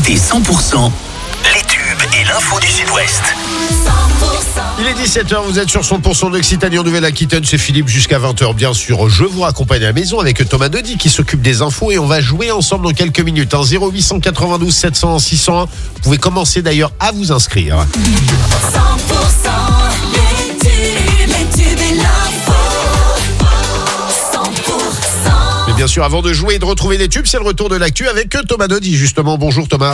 Écoutez 100% les tubes et l'info du Sud-Ouest. Il est 17h, vous êtes sur 100% d'Occitanie en Nouvelle-Aquitaine, c'est Philippe jusqu'à 20h bien sûr. Je vous raccompagne à la maison avec Thomas Dody qui s'occupe des infos et on va jouer ensemble dans quelques minutes. 0892 700 601, vous pouvez commencer d'ailleurs à vous inscrire. 100% les tubes et l'info. 100%. Mais bien sûr, avant de jouer et de retrouver les tubes, c'est le retour de l'actu avec Thomas Dody justement. Bonjour Thomas.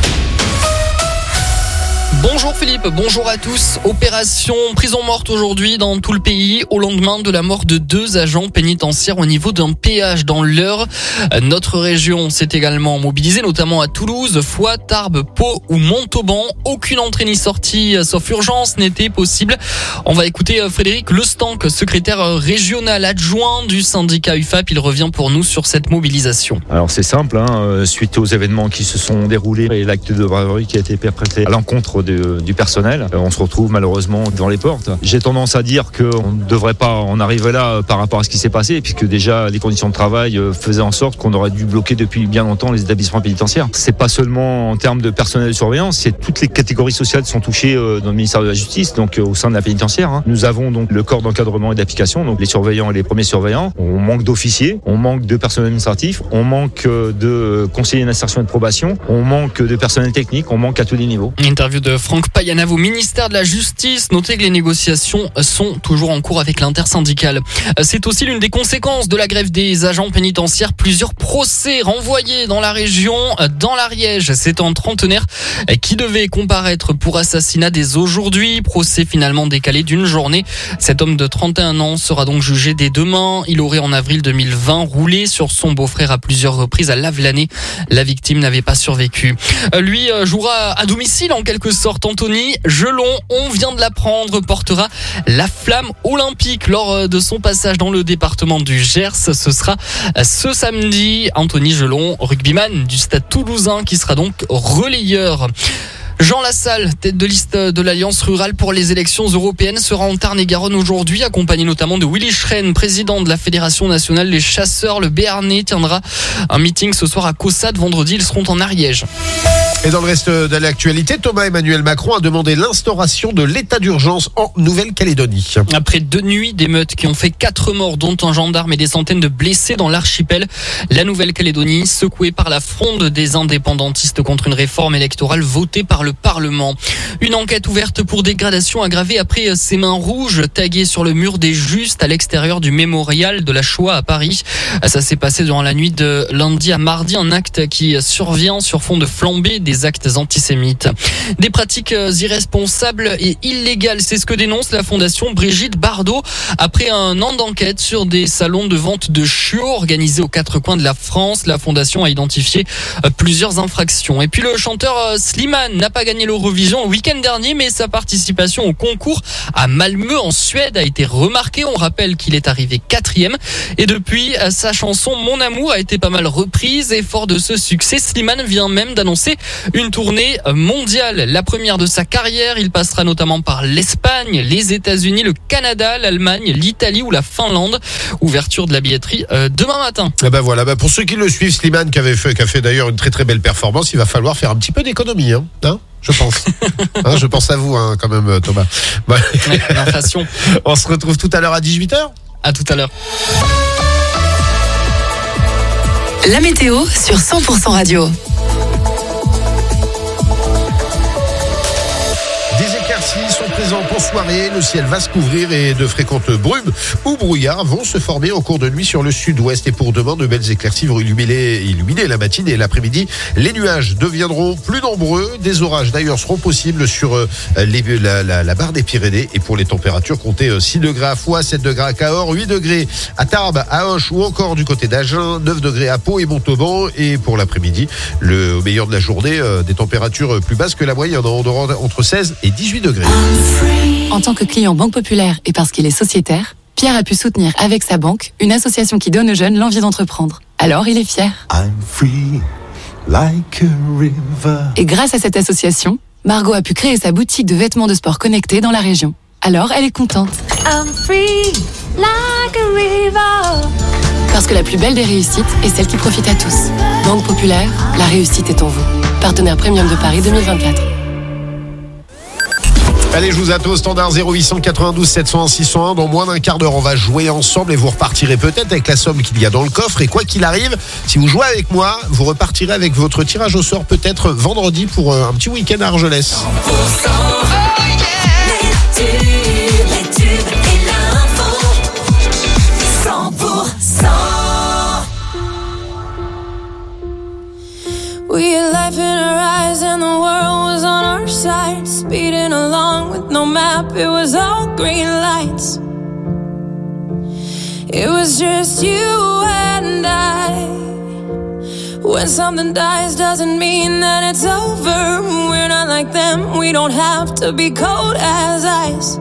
Bonjour Philippe, bonjour à tous. Opération prison morte aujourd'hui dans tout le pays au lendemain de la mort de 2 agents pénitentiaires au niveau d'un péage dans l'Eure. Notre région s'est également mobilisée, notamment à Toulouse, Foix, Tarbes, Pau ou Montauban. Aucune entrée ni sortie, sauf urgence, n'était possible. On va écouter Frédéric Lestanc, secrétaire régional adjoint du syndicat UFAP. Il revient pour nous sur cette mobilisation. Alors c'est simple, suite aux événements qui se sont déroulés et l'acte de braverie qui a été perpétré à l'encontre du personnel, on se retrouve malheureusement devant les portes. J'ai tendance à dire qu'on ne devrait pas en arriver là par rapport à ce qui s'est passé, puisque déjà les conditions de travail faisaient en sorte qu'on aurait dû bloquer depuis bien longtemps les établissements pénitentiaires. C'est pas seulement en termes de personnel de surveillance, c'est toutes les catégories sociales qui sont touchées dans le ministère de la Justice, donc au sein de la pénitentiaire. Nous avons donc le corps d'encadrement et d'application, donc les surveillants et les premiers surveillants. On manque d'officiers, on manque de personnel administratif, on manque de conseillers d'insertion et de probation, on manque de personnel technique, on manque à tous les niveaux. Interview de Franck Payanav au ministère de la Justice. Notez que les négociations sont toujours en cours avec l'intersyndicale. C'est aussi l'une des conséquences de la grève des agents pénitentiaires. Plusieurs procès renvoyés dans la région. Dans l'Ariège, c'est un trentenaire qui devait comparaître pour assassinat dès aujourd'hui. Procès finalement décalé d'une journée. Cet homme de 31 ans sera donc jugé dès demain. Il aurait en avril 2020 roulé sur son beau-frère à plusieurs reprises à Lavelanet. La victime n'avait pas survécu. Lui jouera à domicile en quelque sorte. Anthony Gelon, on vient de l'apprendre, portera la flamme olympique lors de son passage dans le département du Gers. Ce sera ce samedi. Anthony Gelon, rugbyman du Stade Toulousain, qui sera donc relayeur. Jean Lassalle, tête de liste de l'Alliance rurale pour les élections européennes, sera en Tarn-et-Garonne aujourd'hui, accompagné notamment de Willy Schren, président de la Fédération nationale des chasseurs. Le Béarnais tiendra un meeting ce soir à Caussade. Vendredi, ils seront en Ariège. Et dans le reste de l'actualité, Emmanuel Macron a demandé l'instauration de l'état d'urgence en Nouvelle-Calédonie. Après 2 nuits d'émeutes qui ont fait 4 morts, dont un gendarme et des centaines de blessés dans l'archipel, la Nouvelle-Calédonie, secouée par la fronde des indépendantistes contre une réforme électorale votée par le Parlement. Une enquête ouverte pour dégradation aggravée après ces mains rouges taguées sur le mur des Justes à l'extérieur du mémorial de la Shoah à Paris. Ça s'est passé durant la nuit de lundi à mardi, un acte qui survient sur fond de flambée des actes antisémites. Des pratiques irresponsables et illégales, c'est ce que dénonce la fondation Brigitte Bardot après un an d'enquête sur des salons de vente de chiots organisés aux 4 coins de la France. La fondation a identifié plusieurs infractions. Et puis le chanteur Slimane n'a pas gagné l'Eurovision le week-end dernier, mais sa participation au concours à Malmö en Suède a été remarquée. On rappelle qu'il est arrivé 4e et depuis, sa chanson Mon Amour a été pas mal reprise et fort de ce succès, Slimane vient même d'annoncer une tournée mondiale, la première de sa carrière. Il passera notamment par l'Espagne, les États-Unis, le Canada, l'Allemagne, l'Italie ou la Finlande. Ouverture de la billetterie demain matin. Voilà, pour ceux qui le suivent, Slimane qui a fait d'ailleurs une très très belle performance, il va falloir faire un petit peu d'économie, je pense. Je pense à vous quand même, Thomas. L'inflation. On se retrouve tout à l'heure à 18h. À tout à l'heure. La météo sur 100% radio. Des éclaircies sont présentes en soirée, le ciel va se couvrir et de fréquentes brumes ou brouillards vont se former en cours de nuit sur le sud-ouest. Et pour demain, de belles éclaircies vont illuminer la matinée et l'après-midi. Les nuages deviendront plus nombreux, des orages d'ailleurs seront possibles sur la barre des Pyrénées. Et pour les températures, comptez 6 degrés à Foix, 7 degrés à Cahors, 8 degrés à Tarbes, à Auch ou encore du côté d'Agen, 9 degrés à Pau et Montauban. Et pour l'après-midi, au meilleur de la journée, des températures plus basses que la moyenne, entre 16 et 18 degrés. En tant que client Banque Populaire et parce qu'il est sociétaire, Pierre a pu soutenir avec sa banque une association qui donne aux jeunes l'envie d'entreprendre. Alors il est fier. I'm free, like a river. Et grâce à cette association, Margot a pu créer sa boutique de vêtements de sport connectés dans la région. Alors elle est contente. I'm free, like a river. Parce Parce que la plus belle des réussites est celle qui profite à tous. Banque Populaire, la réussite est en vous. Partenaire Premium de Paris 2024. Allez, je vous attends au standard 0800 92 701 601. Dans moins d'un quart d'heure, on va jouer ensemble et vous repartirez peut-être avec la somme qu'il y a dans le coffre. Et quoi qu'il arrive, si vous jouez avec moi, vous repartirez avec votre tirage au sort peut-être vendredi pour un petit week-end à Argelès. We had life in our eyes and the world was on our side. Speeding along with no map, it was all green lights. It was just you and I. When something dies doesn't mean that it's over. We're not like them, we don't have to be cold as ice.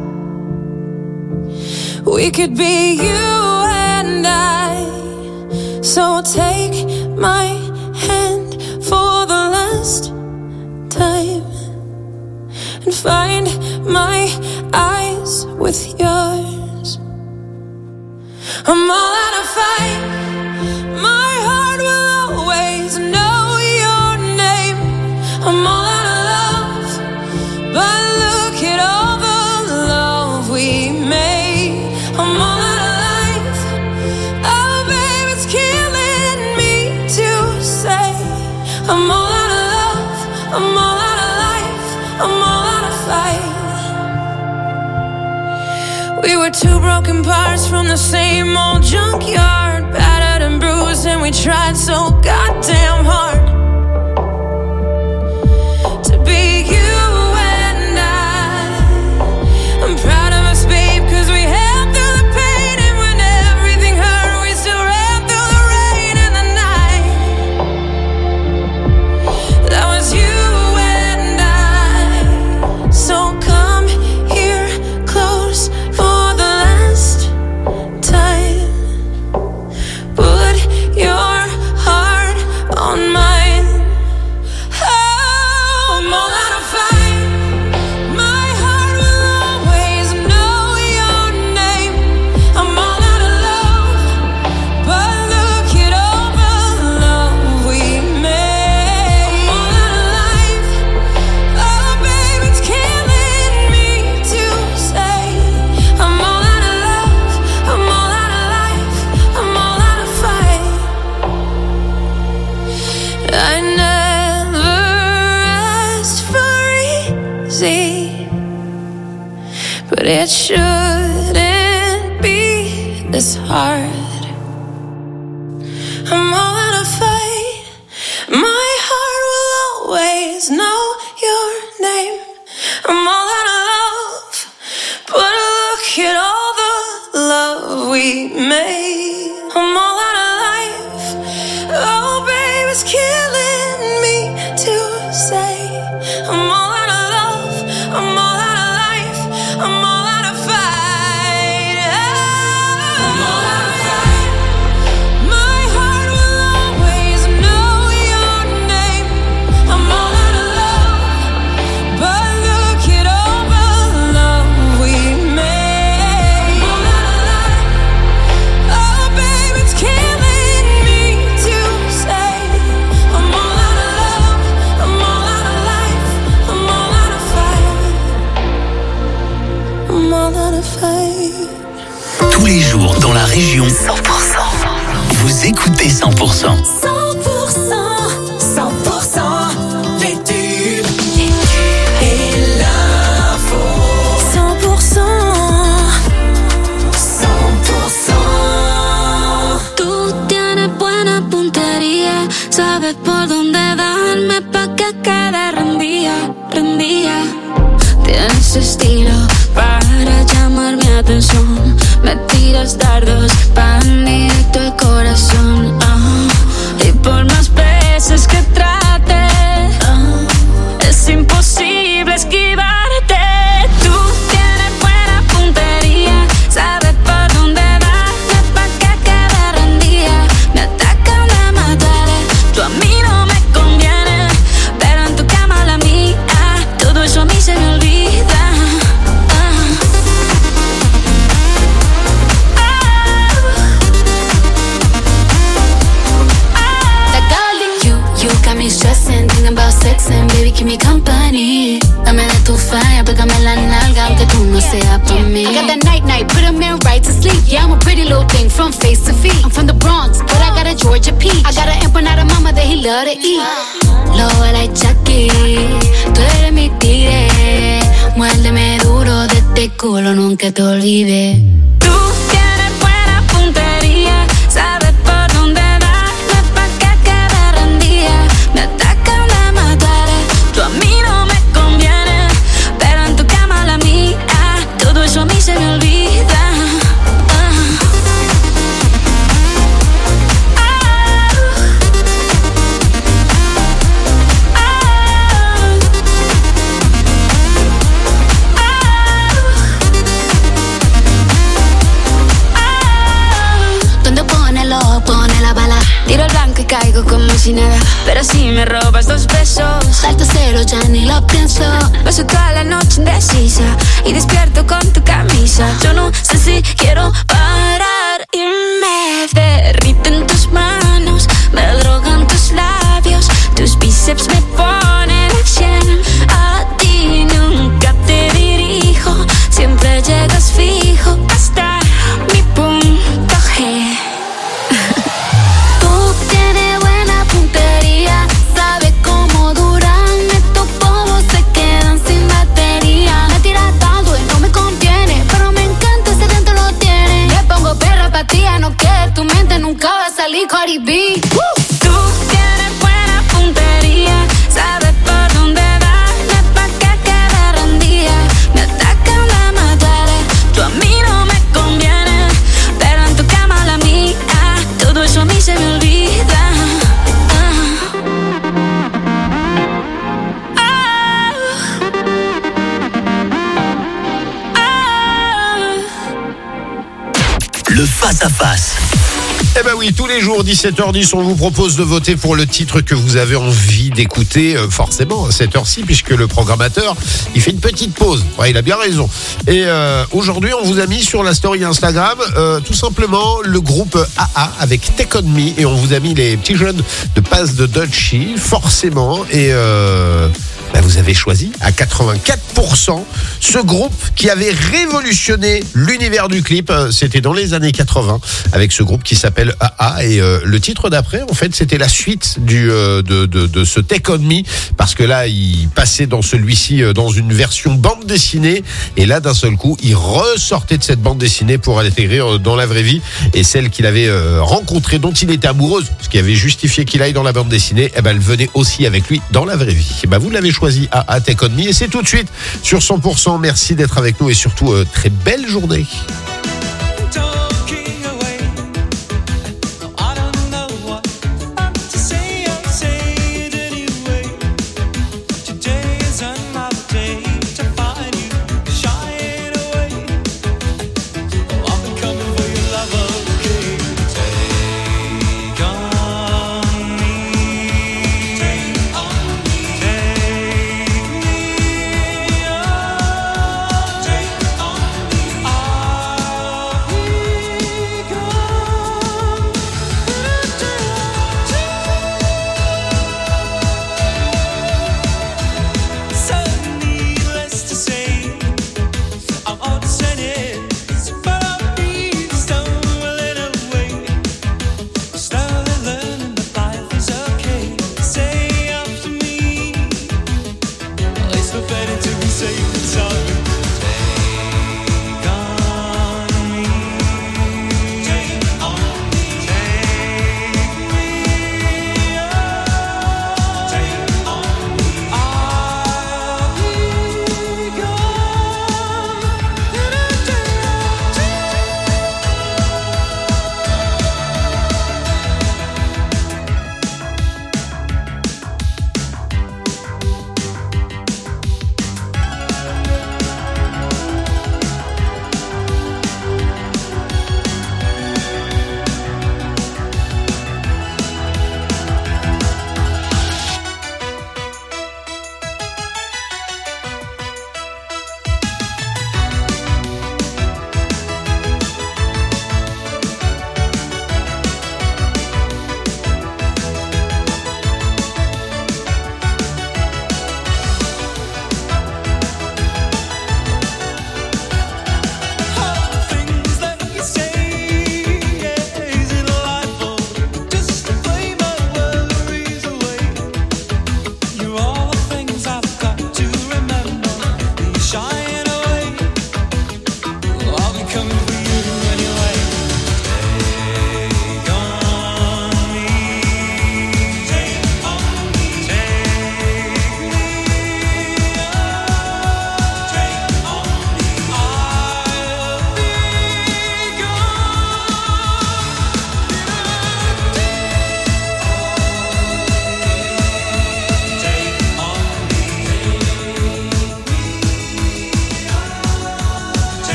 We could be you and I. So take my hand for the last time and find my eyes with yours. I'm all out of fight. My heart will always know your name. I'm all out of love, but look at all the love we made. I'm all out of life. Oh babe, it's killing me to say I'm all out of love, I'm all out of life, I'm all out of fight. We were two broken parts from the same old junkyard, battered and bruised, and we tried so goddamn hard to be you and I'm proud of us, babe, 'cause we held through the pain, and when everything hurt, we still ran through the rain and the night. That was you and I. So come here close for the last time. Put your heart on mine. Oh, I'm all out of fight. My heart will always know your name. I'm all out of love, but look at all the love we made. I'm all out of life. Oh, babe, it's killing me to say I'm all out of love, I'm all out of life, I'm all out of fight. I never asked for easy, but it shouldn't be this hard. I'm all out of fight. My heart will always know your name. I'm all out of love, but look at all the love we made. I'm all out of life. Oh, babe, it's killing me to say I'm all out of love, I'm all out of life, I'm all out of fight. I'm all out of fight. My heart will always know your name. I'm all out of love, but look at all the love we made. I'm all out of life. Oh, babe, it's killing me to say I'm all out of love, I'm all out of life, I'm all out of fight. I'm all out of fight. Tous les jours dans la région 100%. Vous écoutez 100%. 100%, les tubes et l'info. 100%. Tú tienes buena puntería, sabes por dónde darme pa' que quede rendía. Tienes estilo para llamar mi atención, me tiras dardos pan directo al corazón. Y por más veces que trate, es imposible esquivarte. Tú tienes buena puntería, sabes por dónde darme pa' que quede rendida. Me atacan de matar, tú a mí no me conviene, pero en tu cama la mía, todo eso a mí se me olvida. venir. Dame de tu falla, pégame la nalga, aunque tú no seas pa' mí. I got that night, put him in right to sleep. Yeah, I'm a pretty little thing from face to feet. I'm from the Bronx, but I got a Georgia peach. I got an empanada mama that he love to eat. Lobo like Chucky, tú eres mi tigre. Muérdeme duro de este culo, nunca te olvides. Tú tienes buena puntería, sabes por dónde darme pa' que quede rendida. Me atacan de matar, tú a mí no me conviene, pero en tu cama la mía, todo eso a mí se me olvida. Pone la bala, tiro el blanco y caigo como si nada. Pero si me robas 2 besos, salto cero, ya ni lo pienso. Paso toda la noche indecisa y despierto con tu camisa. Yo no sé si quiero parar y me derriten tus manos, me drogan tus labios, tus bíceps me ponen a 100. A ti nunca te dirijo, siempre llegas fijo hasta mi punto G. Sabe cómo duran estos polvos, se quedan sin batería. Me tiras tanto y no me contiene, pero me encanta ese dentro lo tiene. Le pongo perra pa' ti, no que tu mente nunca va a salir Cardi B. Tú tienes buena puntería, sabes por dónde darme pa' que quede rendida. Me atacan de matar, tú a mí no me conviene, pero en tu cama la mía, todo eso a mí se me olvida. Le face-à-face. Eh ben oui, tous les jours, 17h10, on vous propose de voter pour le titre que vous avez envie d'écouter, forcément, à cette heure-ci, puisque le programmateur, il fait une petite pause. Ouais, il a bien raison. Et aujourd'hui, on vous a mis sur la story Instagram, tout simplement, le groupe AA avec Take On Me, et on vous a mis les petits jeunes de Pass de Dutchy, forcément, et vous avez choisi à 84% ce groupe qui avait révolutionné l'univers du clip. C'était dans les années 80 avec ce groupe qui s'appelle AA, et le titre d'après, en fait, c'était la suite de ce Take On Me, parce que là, il passait dans celui-ci dans une version bande dessinée, et là, d'un seul coup, il ressortait de cette bande dessinée pour l'intégrer dans la vraie vie, et celle qu'il avait rencontrée, dont il était amoureuse, ce qui avait justifié qu'il aille dans la bande dessinée, elle venait aussi avec lui dans la vraie vie. Vous l'avez choisi à Take On Me, et c'est tout de suite sur 100%. Merci d'être avec nous, et surtout très belle journée.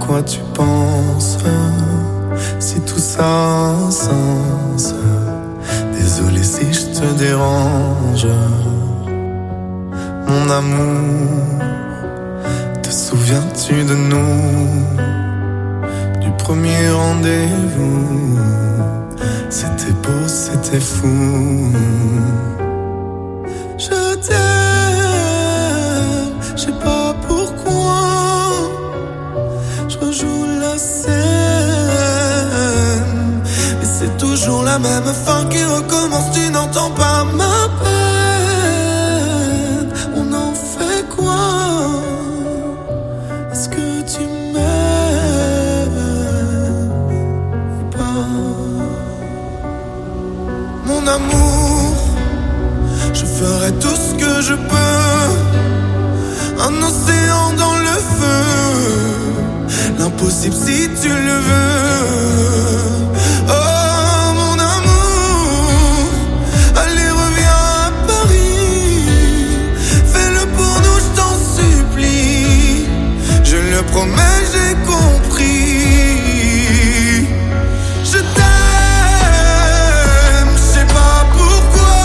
quoi tu penses, si tout ça a un sens. Désolé si je te dérange. Mon amour, te souviens-tu de nous, du premier rendez-vous? C'était beau, c'était fou. Je t'aime, je sais pas pourquoi. Je rejoue la scène, mais c'est toujours la même fin qui recommence. Tu n'entends pas ma peine. On en fait quoi? Est-ce que tu m'aimes ou pas? Mon amour, je ferai tout ce que je peux. Un océan dans le feu, l'impossible si tu le veux. Oh mon amour, allez reviens à Paris. Fais-le pour nous, je t'en supplie. Je le promets, j'ai compris. Je t'aime, je sais pas pourquoi.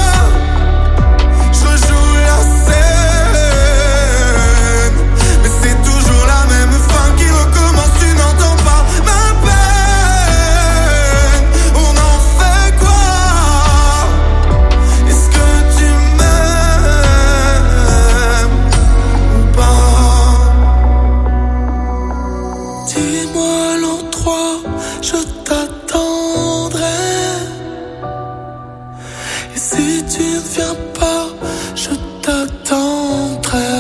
Je rejoue la scène, mais c'est toujours la même fin qui recommence. Tu n'entends pas ma peine. On en fait quoi? Est-ce que tu m'aimes ou pas? Dis-moi l'endroit, je t'attendrai. Et si tu ne viens pas, je t'attendrai.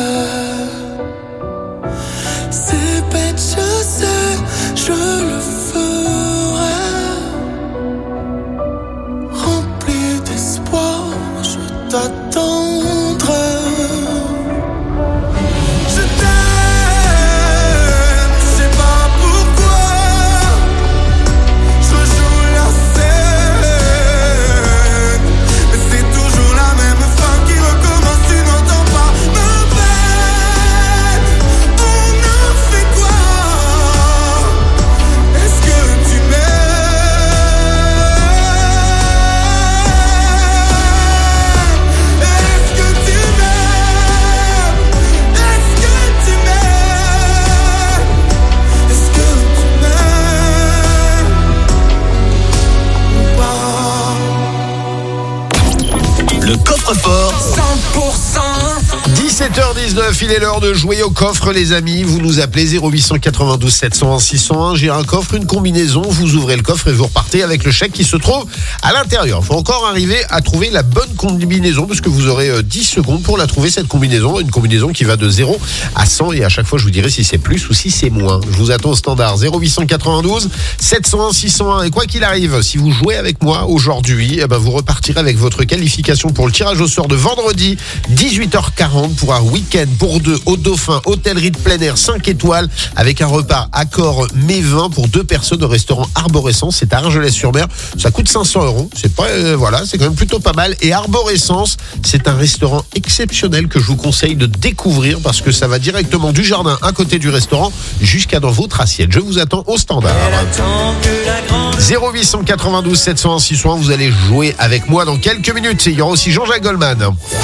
C'est bête, je sais, je le ferai. Rempli d'espoir, je t'attendrai. Je t'aime, je sais pas pourquoi. Je rejoue la scène, mais c'est toujours la même fin qui recommence. Tu n'entends pas ma peine. On en fait quoi? Est-ce que tu m'aimes? Est-ce que tu m'aimes? Est-ce que tu m'aimes? Est-ce que tu m'aimes ou pas? Le coffre-fort 17h19, il est l'heure de jouer au coffre, les amis. Vous nous appelez 0892 701 601. J'ai un coffre, une combinaison. Vous ouvrez le coffre et vous repartez avec le chèque qui se trouve à l'intérieur. Il faut encore arriver à trouver la bonne combinaison parce que vous aurez 10 secondes pour la trouver, cette combinaison. Une combinaison qui va de 0 à 100 et à chaque fois, je vous dirai si c'est plus ou si c'est moins. Je vous attends au standard 0892 701 601. Et quoi qu'il arrive, si vous jouez avec moi aujourd'hui, eh ben vous repartirez avec votre qualification pour le tirage au sort de vendredi 18h40 pour un week-end pour deux au Dauphin, hôtellerie de plein air 5 étoiles avec un repas Accor mai 20 pour 2 personnes au restaurant Arborescence. C'est à Argelès-sur-Mer. Ça coûte 500 €. C'est pas, voilà, c'est quand même plutôt pas mal. Et Arborescence, c'est un restaurant exceptionnel que je vous conseille de découvrir parce que ça va directement du jardin à côté du restaurant jusqu'à dans votre assiette. Je vous attends au standard. 0892 701 601. Vous allez jouer avec moi dans quelques minutes. Il y aura aussi Jean-Jacques Goldman.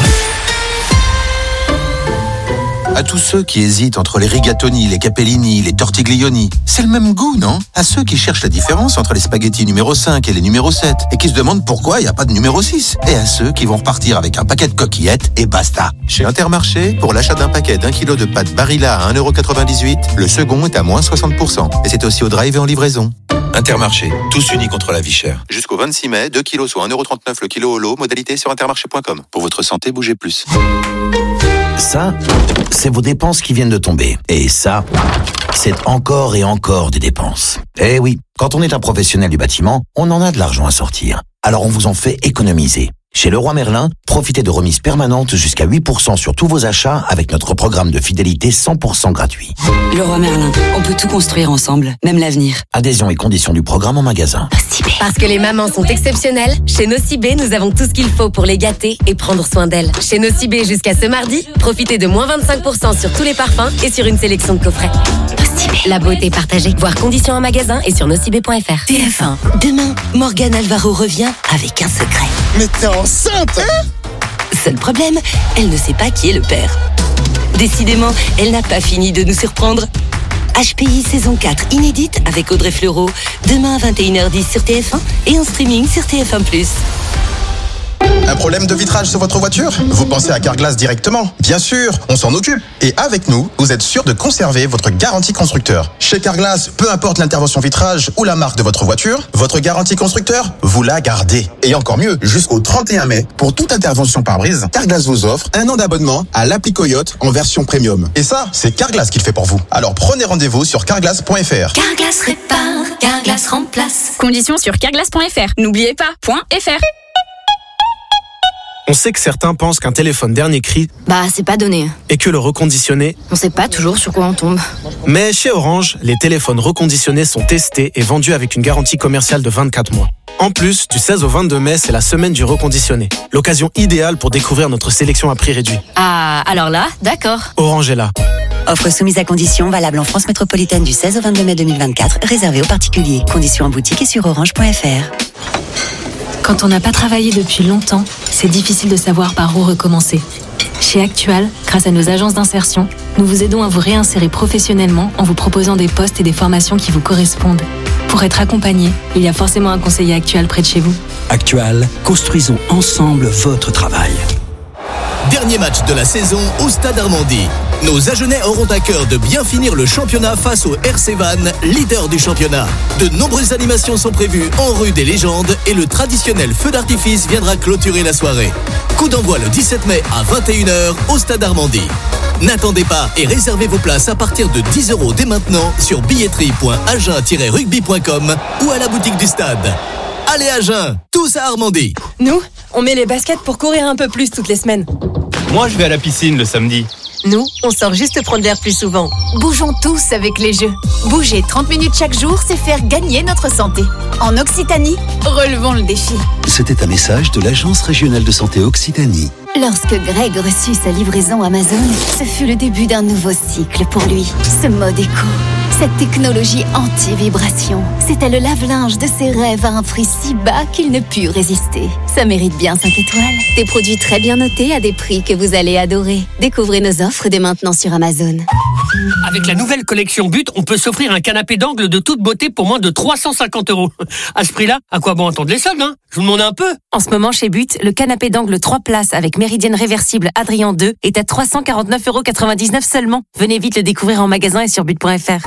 À tous ceux qui hésitent entre les rigatoni, les capellini, les tortiglioni, c'est le même goût, non? À ceux qui cherchent la différence entre les spaghettis numéro 5 et les numéro 7 et qui se demandent pourquoi il n'y a pas de numéro 6. Et à ceux qui vont repartir avec un paquet de coquillettes et basta. Chez Intermarché, pour l'achat d'un paquet d'1 kg de pâtes Barilla à 1,98 €, le second est à moins 60%. Et c'est aussi au drive et en livraison. Intermarché, tous unis contre la vie chère. Jusqu'au 26 mai, 2 kilos soit 1,39 € le kilo au lot, modalité sur intermarché.com. Pour votre santé, bougez plus. Ça, c'est vos dépenses qui viennent de tomber. Et ça, c'est encore et encore des dépenses. Eh oui, quand on est un professionnel du bâtiment, on en a de l'argent à sortir. Alors on vous en fait économiser. Chez Leroy Merlin, profitez de remises permanentes jusqu'à 8% sur tous vos achats avec notre programme de fidélité 100% gratuit. Leroy Merlin, on peut tout construire ensemble, même l'avenir. Adhésion et conditions du programme en magasin. Parce que les mamans sont exceptionnelles, chez Nocibé, nous avons tout ce qu'il faut pour les gâter et prendre soin d'elles. Chez Nocibé, jusqu'à ce mardi, profitez de moins 25% sur tous les parfums et sur une sélection de coffrets. Nocibé. La beauté partagée. Voir conditions en magasin et sur nocibé.fr. TF1. Demain, Morgane Alvaro revient avec un secret. Mais t'es enceinte, hein? Seul problème, elle ne sait pas qui est le père. Décidément, elle n'a pas fini de nous surprendre. HPI saison 4 inédite avec Audrey Fleurot. Demain à 21h10 sur TF1 et en streaming sur TF1+. Un problème de vitrage sur votre voiture? Vous pensez à Carglass directement? Bien sûr, on s'en occupe. Et avec nous, vous êtes sûr de conserver votre garantie constructeur. Chez Carglass, peu importe l'intervention vitrage ou la marque de votre voiture, votre garantie constructeur, vous la gardez. Et encore mieux, jusqu'au 31 mai, pour toute intervention pare-brise, Carglass vous offre 1 an d'abonnement à l'appli Coyote en version premium. Et ça, c'est Carglass qui le fait pour vous. Alors prenez rendez-vous sur carglass.fr. Carglass répare, Carglass remplace. Conditions sur carglass.fr. N'oubliez pas, .fr. On sait que certains pensent qu'un téléphone dernier cri, c'est pas donné. Et que le reconditionné, On sait pas toujours sur quoi on tombe. Mais chez Orange, les téléphones reconditionnés sont testés et vendus avec une garantie commerciale de 24 mois. En plus, du 16 au 22 mai, c'est la semaine du reconditionné. L'occasion idéale pour découvrir notre sélection à prix réduit. Ah, alors là, d'accord. Orange est là. Offre soumise à conditions, valable en France métropolitaine du 16 au 22 mai 2024, réservée aux particuliers. Conditions en boutique et sur orange.fr. Quand on n'a pas travaillé depuis longtemps, c'est difficile de savoir par où recommencer. Chez Actual, grâce à nos agences d'insertion, nous vous aidons à vous réinsérer professionnellement en vous proposant des postes et des formations qui vous correspondent. Pour être accompagné, il y a forcément un conseiller Actual près de chez vous. Actual, construisons ensemble votre travail. Dernier match de la saison au Stade Armandie. Nos Agenais auront à cœur de bien finir le championnat face au RC Vannes, leader du championnat. De nombreuses animations sont prévues en rue des légendes et le traditionnel feu d'artifice viendra clôturer la soirée. Coup d'envoi le 17 mai à 21h au Stade Armandie. N'attendez pas et réservez vos places à partir de 10 € dès maintenant sur billetterie.agen-rugby.com ou à la boutique du stade. Allez Agen, tous à Armandie. Nous, on met les baskets pour courir un peu plus toutes les semaines. Moi, je vais à la piscine le samedi. Nous, on sort juste prendre l'air plus souvent. Bougeons tous avec les jeux. Bouger 30 minutes chaque jour, c'est faire gagner notre santé. En Occitanie, relevons le défi. C'était un message de l'Agence régionale de santé Occitanie. Lorsque Greg reçut sa livraison Amazon, ce fut le début d'un nouveau cycle pour lui. Ce mode éco, cette technologie anti-vibration, c'était le lave-linge de ses rêves à un prix si bas qu'il ne put résister. Ça mérite bien 5 étoiles. Des produits très bien notés à des prix que vous allez adorer. Découvrez nos offres dès maintenant sur Amazon. Avec la nouvelle collection But, on peut s'offrir un canapé d'angle de toute beauté pour moins de 350 €. À ce prix-là, à quoi bon attendre les soldes, hein? Je vous demande un peu. En ce moment, chez But, le canapé d'angle 3 places avec méridienne réversible Adrien 2 est à 349,99 € seulement. Venez vite le découvrir en magasin et sur but.fr.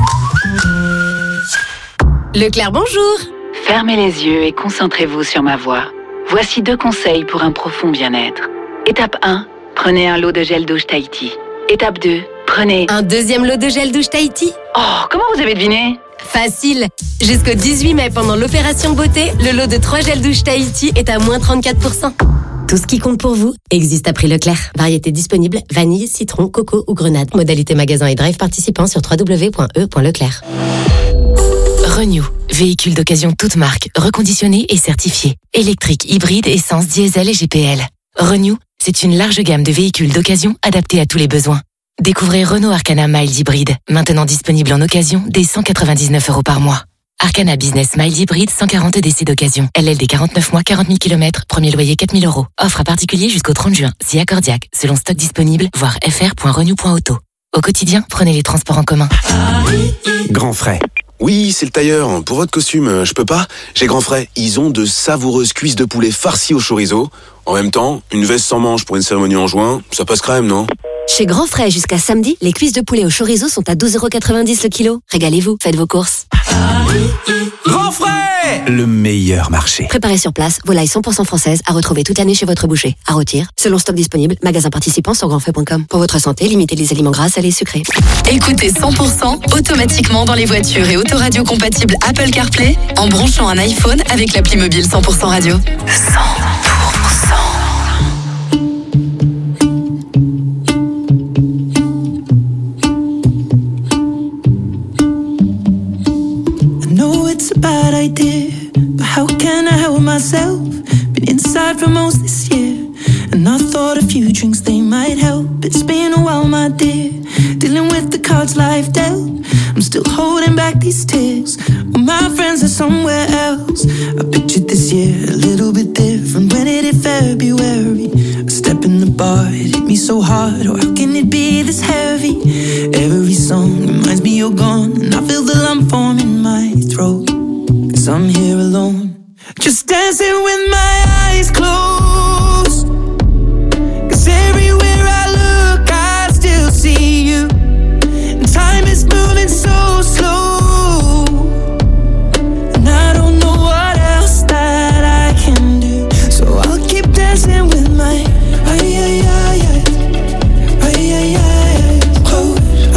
Leclerc, bonjour. Fermez les yeux et concentrez-vous sur ma voix. Voici 2 conseils pour un profond bien-être. Étape 1, prenez un lot de gel douche Tahiti. Étape 2, prenez... Un deuxième lot de gel douche Tahiti? Oh, comment vous avez deviné? Facile. Jusqu'au 18 mai, pendant l'opération beauté, le lot de 3 gels douche Tahiti est à moins 34%. Tout ce qui compte pour vous existe à prix Leclerc. Variété disponible, vanille, citron, coco ou grenade. Modalité magasin et drive participant sur www.e.leclerc. Renew, véhicule d'occasion toute marque, reconditionné et certifié. Électrique, hybride, essence, diesel et GPL. Renew, c'est une large gamme de véhicules d'occasion adaptés à tous les besoins. Découvrez Renault Arcana Mild Hybride, maintenant disponible en occasion dès 199 € par mois. Arcana Business Mild Hybride, 140 EDC d'occasion. LLD 49 mois, 40 000 km, premier loyer 4 000 €. Offre à particulier jusqu'au 30 juin, si accordiaque, selon stock disponible, voir fr.renew.auto. Au quotidien, prenez les transports en commun. Grand Frais. Oui, c'est le tailleur. Pour votre costume, je peux pas. J'ai Grand Frais. Ils ont de savoureuses cuisses de poulet farcies au chorizo. En même temps, une veste sans manches pour une cérémonie en juin, ça passe crème, non? Chez Grand Frais, jusqu'à samedi, les cuisses de poulet au chorizo sont à 12,90 € le kilo. Régalez-vous, faites vos courses. Grand Frais, le meilleur marché. Préparez sur place, volailles 100% françaises à retrouver toute l'année chez votre boucher. À rôtir, selon stock disponible, magasin participant sur grandfrais.com. Pour votre santé, limitez les aliments gras, salés et sucrés. Écoutez 100% automatiquement dans les voitures et autoradio compatibles Apple CarPlay en branchant un iPhone avec l'appli mobile 100% radio. 100%. It's a bad idea, but how can I help myself? Been inside for most this year, and And I thought a few drinks, they might help. It's been a while, my dear, dealing with the cards life dealt. I'm still holding back these tears, well, my friends are somewhere else. I pictured this year a little bit different. When it hit February, a step in the bar, it hit me so hard. Oh, how can it be this heavy? Every song reminds me you're gone, and I feel the lump form in my throat. 'Cause I'm here alone, just dancing with my eyes closed. 'Cause everywhere I look, I still see you. And time is moving so slow, and I don't know what else that I can do. So I'll keep dancing with my eyes closed.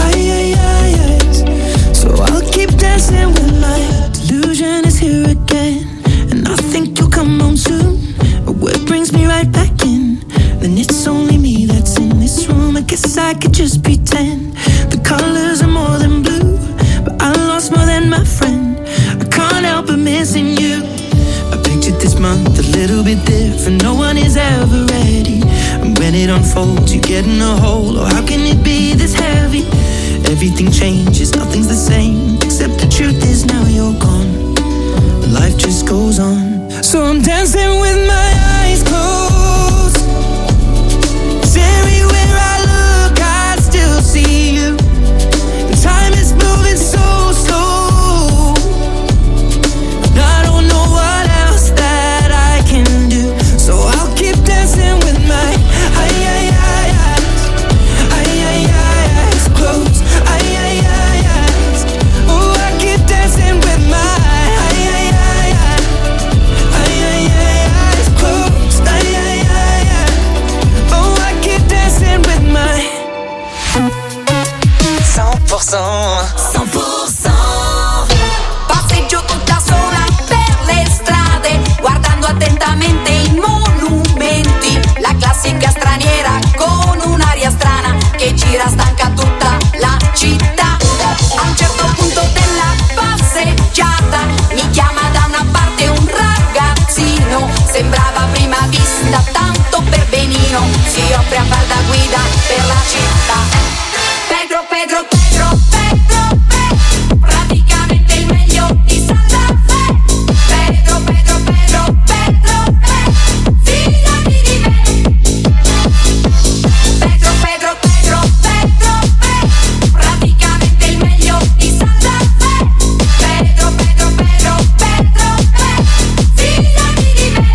So I'll keep dancing with my delusion is here again. And I think you'll come home soon, but what brings me right back in? Then it's only me that's in this room. I guess I could just pretend the colors are more than blue, but I lost more than my friend. I can't help but missing you. I pictured this month a little bit different. No one is ever ready, and when it unfolds you get in a hole. Oh, how can it be this heavy? Everything changes, nothing's the same, except the truth is now you're gone. Life just goes on. So I'm dancing with my eyes closed. 'Cause everywhere I look, I still see you. And time is moving so slow, and I don't know what else that I can do. So I'll keep dancing with my eyes closed. Oh, I keep dancing with my Passeggio tutta sola per le strade, guardando attentamente i monumenti. La classica straniera con un'aria strana che gira stanca tutta la città. A un certo punto della passeggiata mi chiama da una parte un ragazzino. Sembrava a prima vista tanto per benino. Si offre a far da guida per la città. Pedro, Pedro, Pedro, Pedro, Pedro, praticamente il meglio di Santa Fe. Pedro, Pedro, Pedro, Pedro, Pedro, fidati di me. Pedro, Pedro, Pedro, Pedro, Pedro, praticamente il meglio di Santa Fe. Pedro, Pedro, Pedro, Pedro, Pedro, fidati di me.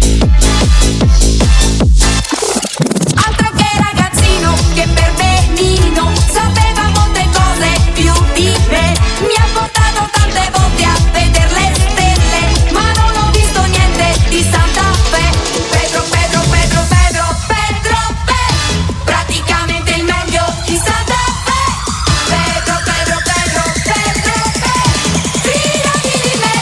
Altro che ragazzino, che per benino sapeva molte cose più di me. Mi ha portato tante volte a vedere le stelle, ma non ho visto niente di Santa Fe. Pedro, Pedro, Pedro, Pedro, Pedro, Pedro, praticamente il meglio di Santa Fe. Pedro, Pedro, Pedro, Pedro, Pedro, fidati di me.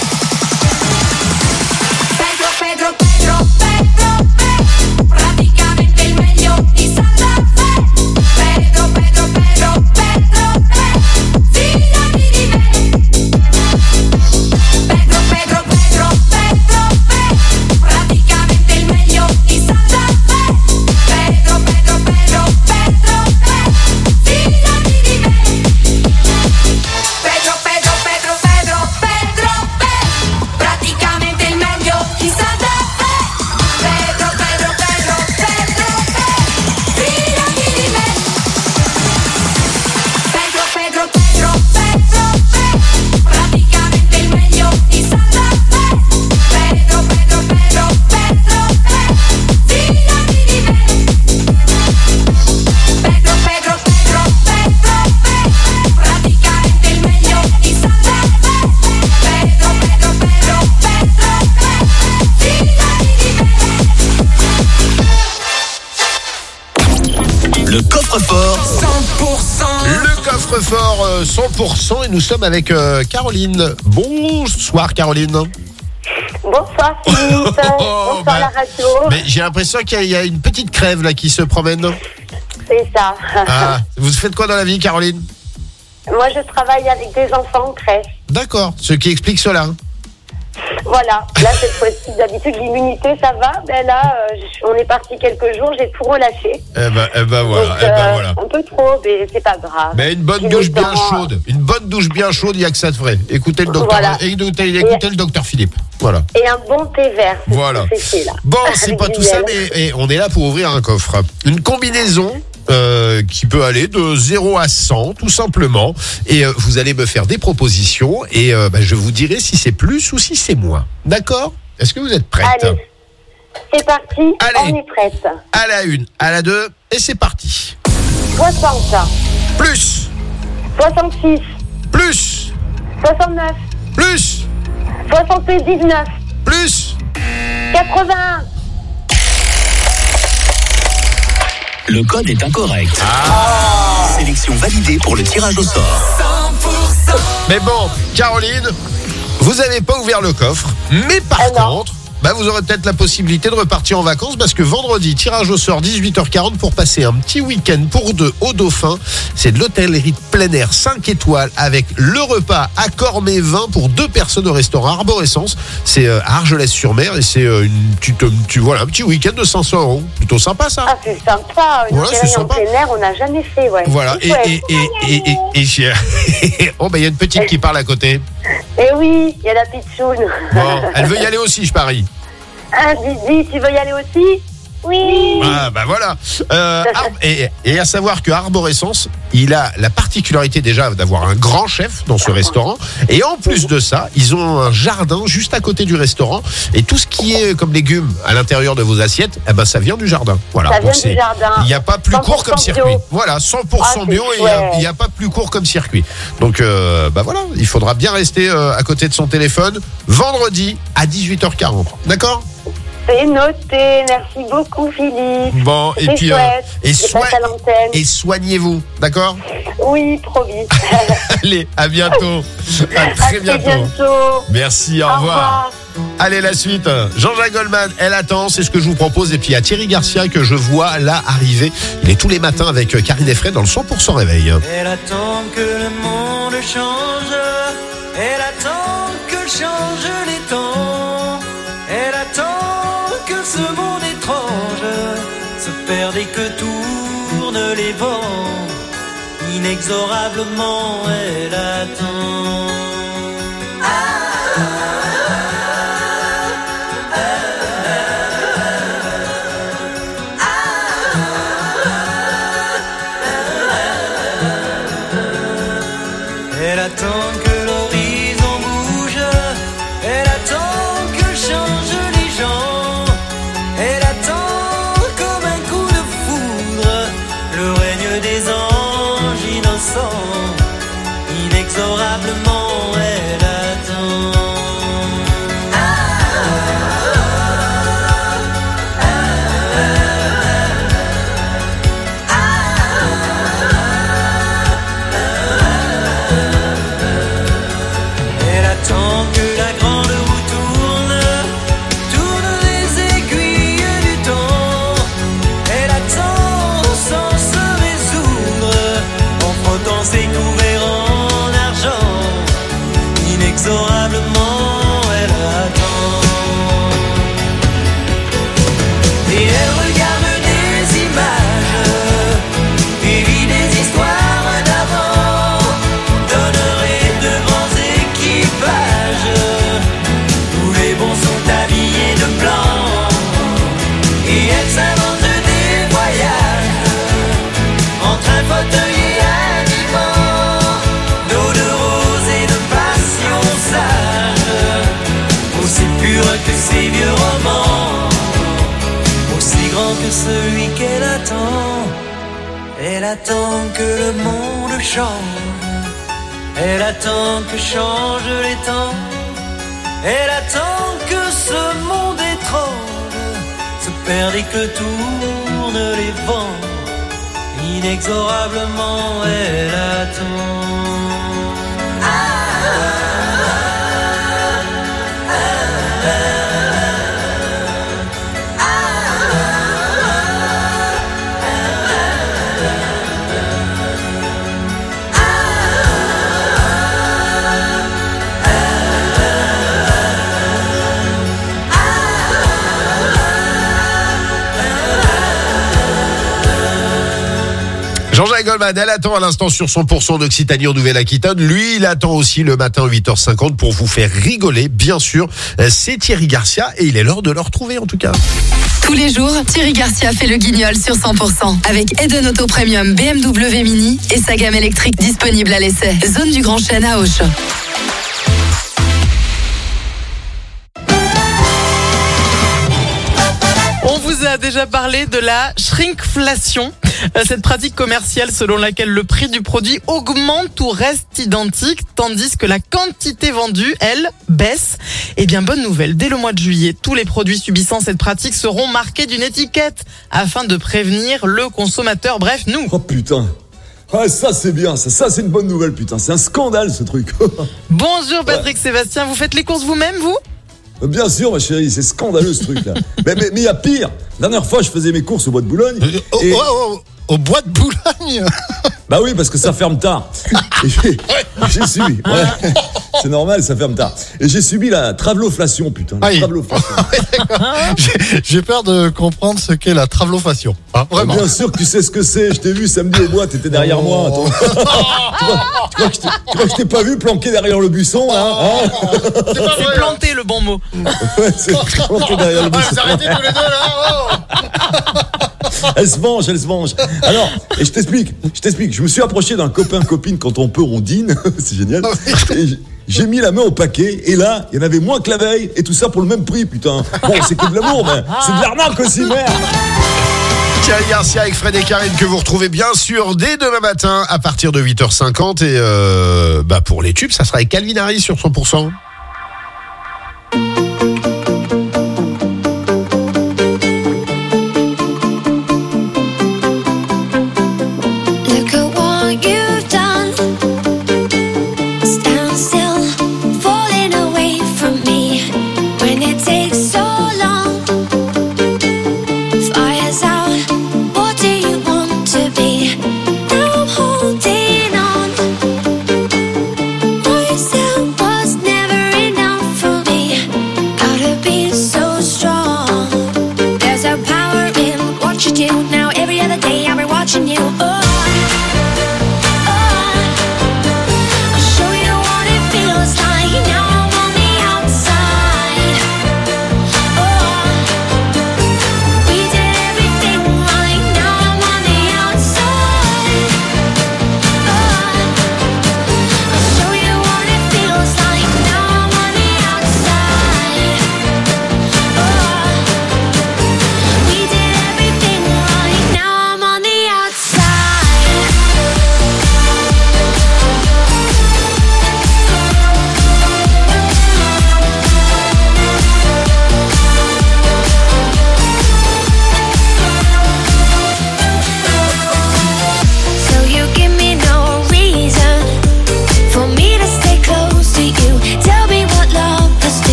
Pedro, Pedro, Pedro, Pedro, Pedro, praticamente il meglio di Santa Fe. Pedro, Pedro, Pedro, Pedro, Pedro, fidati di me. Pedro, Pedro, Pedro, Pedro, Pedro, praticamente il meglio di Santa Fe. Pedro, Pedro, Pedro, Pedro, Pedro, fidati di me. Pedro, Pedro, Pedro, Pedro, Pedro, Pedro, praticamente il meglio di Santa Fe. Pedro, Pedro, Pedro, Pedro, Pedro, fidati di me. Pedro, Pedro, Pedro, Pedro, Pedro, praticamente il meglio di Santa Fe. Pedro, Pedro, Pedro, Pedro, Pedro, fidati di me. Pedro, Pedro, Pedro, Pedro, Pedro, praticamente il meglio di Santa Fe. Pedro, Pedro, Pedro, Pedro, Pedro, fidati di me. Le coffre-fort 100%. Le coffre-fort 100% et nous sommes avec Caroline. Bonsoir Caroline. Bonsoir Philippe. Bonsoir la radio. Mais j'ai l'impression qu'il y a une petite crève là qui se promène. C'est ça. Ah, vous faites quoi dans la vie Caroline? Moi je travaille avec des enfants en crèche. D'accord, ce qui explique cela. Voilà, là cette fois-ci, d'habitude l'immunité ça va, ben là on est parti quelques jours, j'ai tout relâché. Eh ben voilà, Donc, voilà. Un peu trop, mais c'est pas grave. Mais une bonne douche bien chaude, il n'y a que ça de vrai. Écoutez le docteur, Voilà. écoutez le docteur Philippe. Voilà. Et un bon thé vert. Voilà. C'est là. Bon, c'est pas tout ça, mais on est là pour ouvrir un coffre. Une combinaison qui peut aller de 0 à 100, tout simplement. Et vous allez me faire des propositions et je vous dirai si c'est plus ou si c'est moins. D'accord ? Est-ce que vous êtes prête ? Allez, c'est parti, Allez. on est prête. À la 1, à la 2, et c'est parti. 60. Plus. 66. Plus. 69. Plus. 79. Plus. 81. Le code est incorrect. Sélection validée pour le tirage au sort. 100%. Mais bon, Caroline, vous n'avez pas ouvert le coffre, mais par contre, vous aurez peut-être la possibilité de repartir en vacances parce que vendredi, tirage au sort 18h40 pour passer un petit week-end pour deux au Dauphin. C'est de l'hôtellerie de plein air 5 étoiles avec le repas à Cormet 20 pour 2 personnes au restaurant Arborescence. C'est à Argelès-sur-Mer et c'est un petit week-end de 500 €. Plutôt sympa ça. Ah, c'est sympa. Une Voilà, c'est hôtellerie en sympa. plein air, on n'a jamais fait, ouais. Voilà, C'est chouette. oh, il y a une petite qui parle à côté. Eh oui, il y a la pitchoune. Bon, elle veut y aller aussi, je parie. Ah, Didi, tu veux y aller aussi? Oui. Ah voilà. Et à savoir que Arborescence, il a la particularité déjà d'avoir un grand chef dans ce restaurant. Et en plus de ça, ils ont un jardin juste à côté du restaurant. Et tout ce qui est comme légumes à l'intérieur de vos assiettes, ça vient du jardin. Voilà. Ça vient Donc du jardin. il n'y a pas plus court comme 100% circuit. bio. Voilà, 100% Ah, bio c'est et il n'y a pas plus court comme circuit. Donc voilà, il faudra bien rester à côté de son téléphone vendredi à 18h40. D'accord ? C'est noté. Merci beaucoup, Philippe. Bon, et C'est puis chouette. Je passe à l'antenne. et soignez-vous, d'accord? Oui, trop vite. Allez, à bientôt. À très bientôt. Merci, au revoir. Allez, la suite. Jean-Jacques Goldman, elle attend, c'est ce que je vous propose. Et puis il y a Thierry Garcia que je vois là arriver. Il est tous les matins avec Karine et Fred dans le 100% réveil. Elle attend que le monde change. Elle attend que changent les temps. Elle attend que ce monde étrange se perde et que tournent les vents. Inexorablement, elle attend. Elle attend que l'horizon bouge. Elle attend que changent les gens. Elle attend comme un coup de foudre le règne des anges innocents. Inexorablement, elle attend. Elle attend que la grande roue tourne les aiguilles du temps. Elle attend sans se résoudre, en frottant ses couverts en argent. Inexorablement, elle attend. Et elle regarde des images et vit des histoires d'avant. Donnerait de grands équipages où les bons sont habillés de blanc. Et elle s'invente des voyages entre un fauteuil et un divan, d'eau de rose et de passion sage, aussi pure que ces vieux romans, aussi grand que celui qu'elle attend. Elle attend que le monde change. Elle attend que changent les temps. Elle attend que ce monde étrange se perde et que tournent les vents. Inexorablement, elle attend. Jean-Jacques Goldman, elle attend à l'instant sur 100% d'Occitanie en Nouvelle-Aquitaine. Lui, il attend aussi le matin 8h50 pour vous faire rigoler, bien sûr. C'est Thierry Garcia et il est l'heure de le retrouver en tout cas. Tous les jours, Thierry Garcia fait le guignol sur 100% avec Eden Auto Premium BMW Mini et sa gamme électrique disponible à l'essai. Zone du Grand Chêne à Auch. On vous a déjà parlé de la shrinkflation, cette pratique commerciale selon laquelle le prix du produit augmente ou reste identique, tandis que la quantité vendue, elle, baisse. Eh bien, bonne nouvelle, dès le mois de juillet, tous les produits subissant cette pratique seront marqués d'une étiquette afin de prévenir le consommateur, bref, nous. Oh putain. Ah, ça c'est bien, ça c'est une bonne nouvelle, putain, c'est un scandale ce truc. Bonjour Patrick Sébastien, vous faites les courses vous-même, vous ? Bien sûr ma chérie, c'est scandaleux ce truc là. mais il y a pire. La dernière fois je faisais mes courses au bois de Boulogne. Au bois de Boulogne. Bah oui, parce que ça ferme tard. Et j'ai subi. Ouais, c'est normal, ça ferme tard. Et j'ai subi la traveloflation, putain. Traveloflation. J'ai peur de comprendre ce qu'est la traveloflation. Ah, vraiment. Bien sûr que tu sais ce que c'est. Je t'ai vu samedi au bois, t'étais derrière moi. Tu crois que je t'ai pas vu planqué derrière le buisson, là, C'est planté le bon mot. Ouais, c'est planqué derrière le buisson. Vous arrêtez tous les deux là. Elle se venge. Alors, et je t'explique. Je me suis approché d'un copain-copine quand on peut, on dîne. C'est génial. Et j'ai mis la main au paquet et là, il y en avait moins que la veille et tout ça pour le même prix, putain. Bon, c'est que de l'amour, mais c'est de l'arnaque aussi, merde. Thierry Garcia avec Fred et Karine que vous retrouvez bien sûr dès demain matin à partir de 8h50 et pour les tubes, ça sera avec Calvin Harris sur 100%.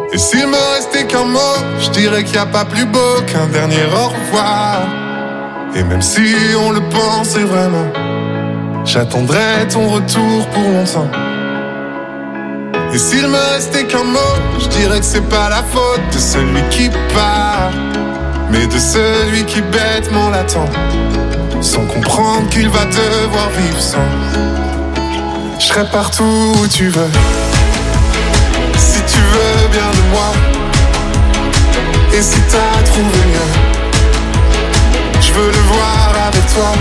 Et s'il me restait qu'un mot, je dirais qu'il n'y a pas plus beau qu'un dernier au revoir. Et même si on le pensait vraiment, j'attendrai ton retour pour longtemps. Et s'il me restait qu'un mot, je dirais que c'est pas la faute de celui qui part, mais de celui qui bêtement l'attend, sans comprendre qu'il va devoir vivre sans. Je serai partout où tu veux, si tu veux bien de moi. Et si t'as trouvé mieux, je veux le voir avec toi.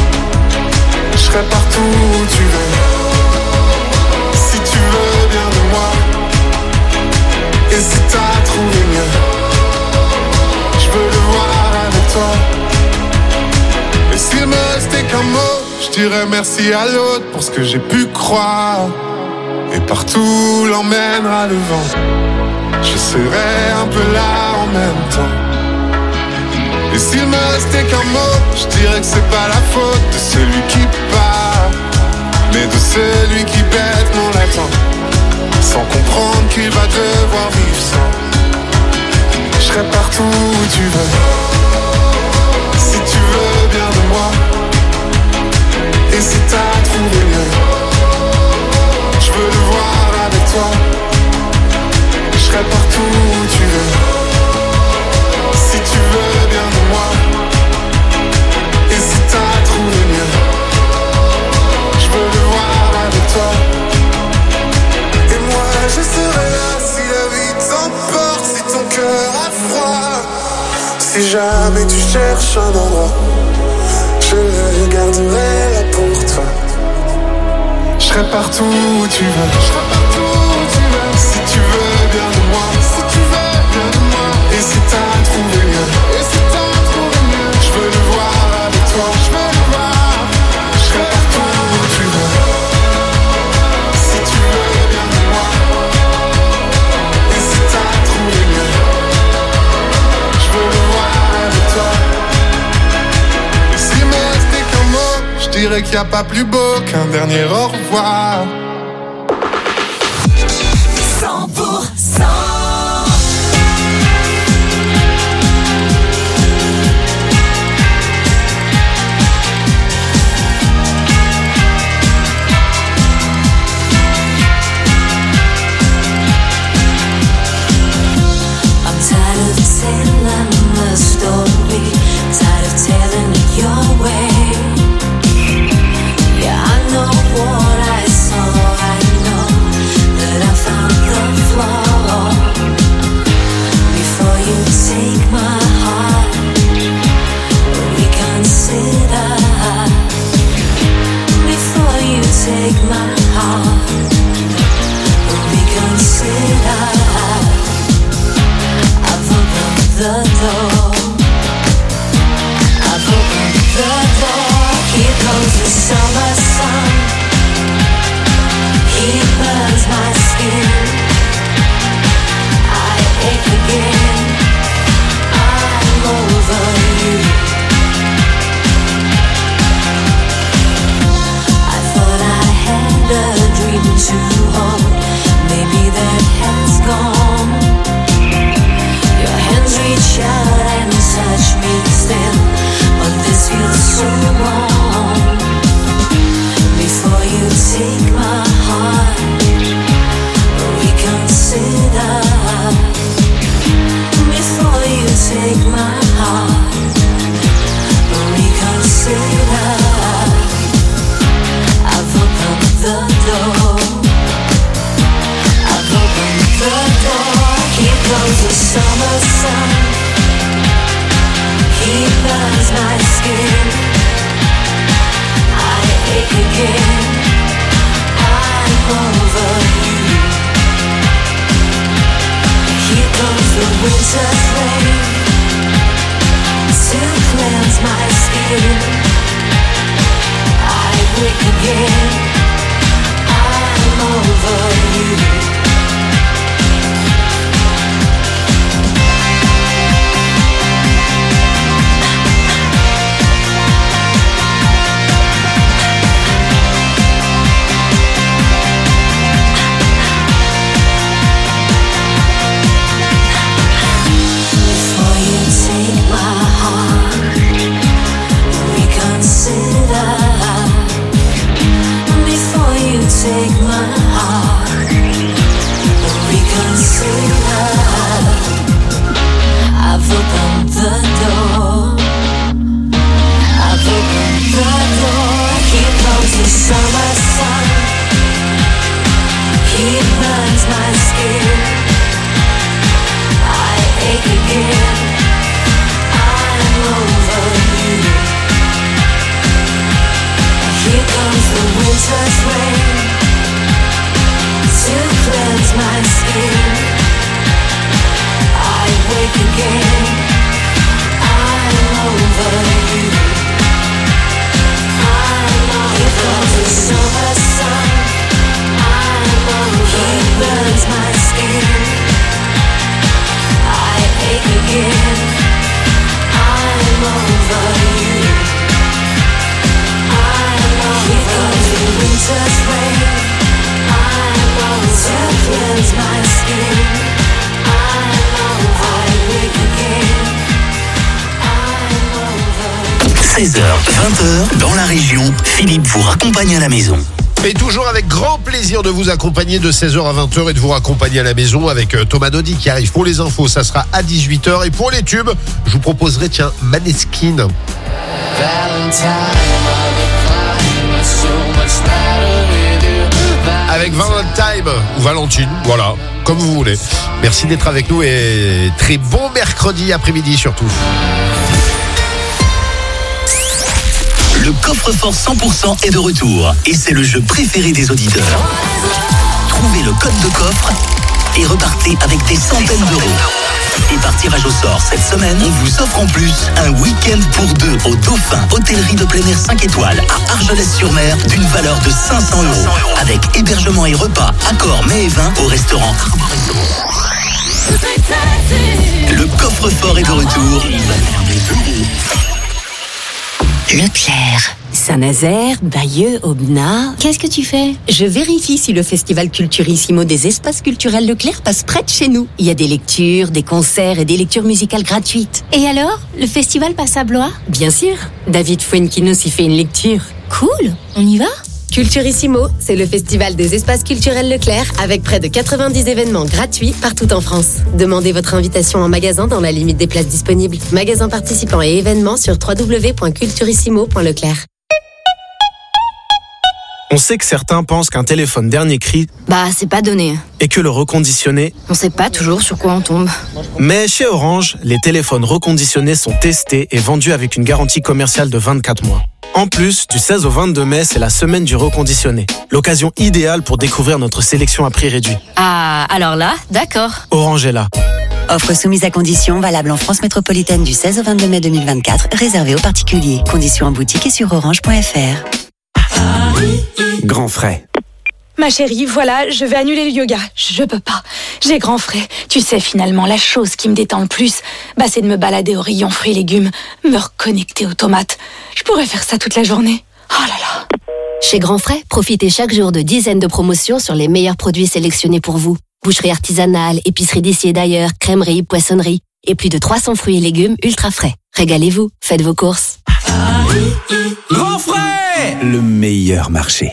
Je serai partout où tu veux, si tu veux bien de moi. Et si t'as trouvé mieux, je veux le voir avec toi. Et s'il me restait qu'un mot, je dirais merci à l'autre pour ce que j'ai pu croire. Et partout l'emmènera le vent, je serai un peu là en même temps. Et s'il me restait qu'un mot, je dirais que c'est pas la faute de celui qui part, mais de celui qui bêtement l'attend, sans comprendre qu'il va devoir vivre sans. Je serai partout où tu veux, si tu veux bien de moi. Et si t'as trouvé mieux, je veux le voir avec toi. Je serai partout où tu veux, si tu veux bien de moi. Et si t'as trouvé mieux, je veux le voir avec toi. Et moi je serai là si la vie t'emporte, si ton cœur a froid. Si jamais tu cherches un endroit, je le garderai là pour toi. Je serai partout où tu veux, je serai partout où tu veux. Si tu veux bien de moi, si tu veux bien de moi. Et si t'as trouvé mieux, et si t'as trouvé mieux, je veux le voir avec toi, je veux le voir. Je serai partout où tu veux, si tu veux bien de moi. Et si t'as trouvé mieux, je veux le voir avec toi. Et s'il me restait qu'un mot, je dirais qu'il n'y a pas plus beau qu'un dernier au revoir. 100%. I'm tired of telling the story, tired of telling it your way. Yeah, I know what I saw, I know that I found the flaw. Before you take my heart, reconsider. Before you take my heart, reconsider. I've opened the door, I've opened the door. Here comes the summer sun, he burns my skin. I ache again, I'm over you. I thought I had a dream to hold, maybe that has gone. Your hands reach out and touch me still, but this feels so wrong. Before you take my heart, reconsider. Before you take my heart, reconsider. I've opened the door, I've opened the door. Here comes the summer sun, he burns my skin. I ache again, I'm over you. Here comes the winter rain to cleanse my skin. I wake again, I'm over you. « 16h, 20h, dans la région, Philippe vous raccompagne à la maison. » Et toujours avec grand plaisir de vous accompagner de 16h à 20h et de vous raccompagner à la maison avec Thomas Naudy qui arrive pour les infos. Ça sera à 18h. Et pour les tubes, je vous proposerai, tiens, Maneskin. Avec Valentine ou Valentine, voilà, comme vous voulez. Merci d'être avec nous et très bon mercredi après-midi surtout. Le coffre-fort 100% est de retour et c'est le jeu préféré des auditeurs. Trouvez le code de coffre et repartez avec des centaines d'euros. Et par tirage au sort cette semaine, on vous offre en plus un week-end pour deux au Dauphin, hôtellerie de plein air 5 étoiles à Argelès-sur-Mer d'une valeur de 500 euros. Avec hébergement et repas, accord mets et vin au restaurant Le coffre-fort est de retour. Leclerc, Saint-Nazaire, Bayeux, Aubenas. Qu'est-ce que tu fais? Je vérifie si le festival Culturissimo des espaces culturels Leclerc passe près de chez nous. Il y a des lectures, des concerts et des lectures musicales gratuites. Et alors, le festival passe à Blois? Bien sûr. David Fuenquinos y fait une lecture. Cool, on y va? Culturissimo, c'est le festival des espaces culturels Leclerc avec près de 90 événements gratuits partout en France. Demandez votre invitation en magasin dans la limite des places disponibles. Magasins participants et événements sur www.culturissimo.leclerc. On sait que certains pensent qu'un téléphone dernier cri, c'est pas donné. Et que le reconditionné, On sait pas toujours sur quoi on tombe. Mais chez Orange, les téléphones reconditionnés sont testés et vendus avec une garantie commerciale de 24 mois. En plus, du 16 au 22 mai, c'est la semaine du reconditionné. L'occasion idéale pour découvrir notre sélection à prix réduit. Ah, alors là, d'accord. Orange est là. Offre soumise à conditions, valable en France métropolitaine du 16 au 22 mai 2024, réservée aux particuliers. Conditions en boutique et sur orange.fr. Grand frais. Ma chérie, voilà, je vais annuler le yoga. Je peux pas. J'ai grand frais. Tu sais, finalement, la chose qui me détend le plus, c'est de me balader au rayon fruits et légumes, me reconnecter aux tomates. Je pourrais faire ça toute la journée. Oh là là. Chez Grand Frais, profitez chaque jour de dizaines de promotions sur les meilleurs produits sélectionnés pour vous. Boucherie artisanale, épicerie d'ici et d'ailleurs, crèmerie, poissonnerie et plus de 300 fruits et légumes ultra frais. Régalez-vous, faites vos courses. Grand frais, le meilleur marché.